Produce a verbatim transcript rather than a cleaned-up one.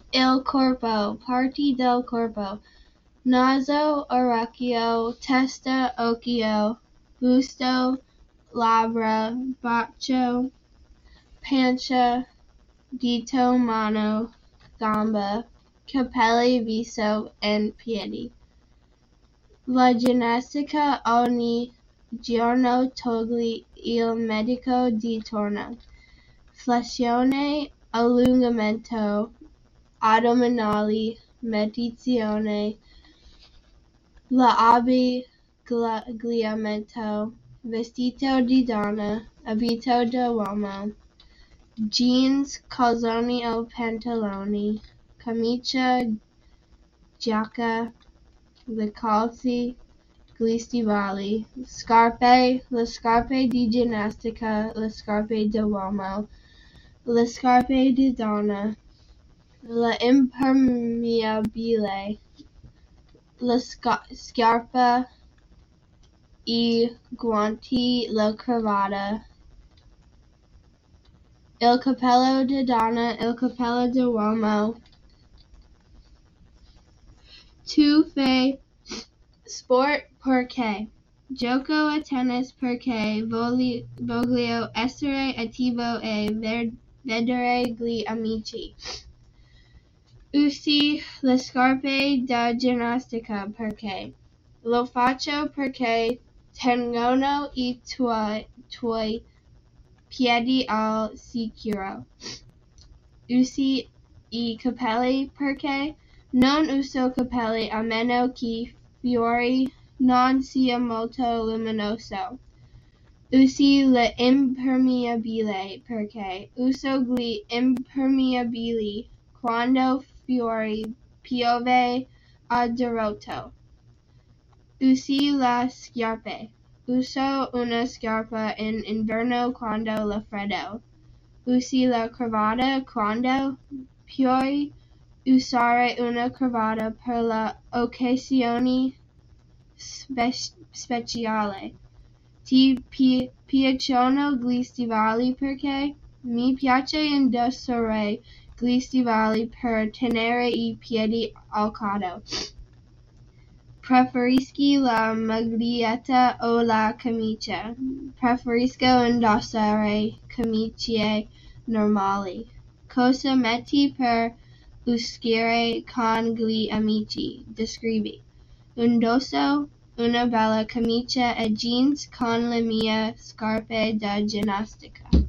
Il corpo, parti del corpo, naso, orecchio, testa, occhio, busto, labbra, braccio, pancia, dito, mano, gamba, capelli, viso, and piedi. La ginnastica ogni giorno toglie il medico di torno. Flessione, allungamento, addominali, meditazione, l'abbigliamento, vestito di donna, abito d'uomo, jeans, calzoni o pantaloni, camicia, giacca, le calze, gli stivali, scarpe, le scarpe di ginnastica, le scarpe d'uomo, le scarpe di donna, l'impermeabile, la scarpa, i guanti, la cravatta, il cappello di donna, il cappello d'uomo. Tu fai sport perché? Gioco a tennis perché voglio essere attivo e vedere gli amici. Usi le scarpe da ginnastica perché? Lo faccio perché tengono i tuoi, tuoi piedi al sicuro. Usi i capelli perché? Non uso capelli a meno che fuori non sia molto luminoso. Usi l'impermeabile perché? Uso gli impermeabili quando fuori piove a dirotto. Usi le scarpe. Uso una scarpa in inverno quando fa freddo. Usi la cravatta quando puoi usare una cravatta per le occasioni spe- speciali. Ti pi- piacciono gli stivali perché? Mi piace indossare gli stivali per tenere i piedi al caldo. Preferisci la maglietta o la camicia? Preferisco indossare camicie normali. Cosa metti per uscire con gli amici? Descrivi. Indosso una bella camicia e jeans con le mie scarpe da ginnastica.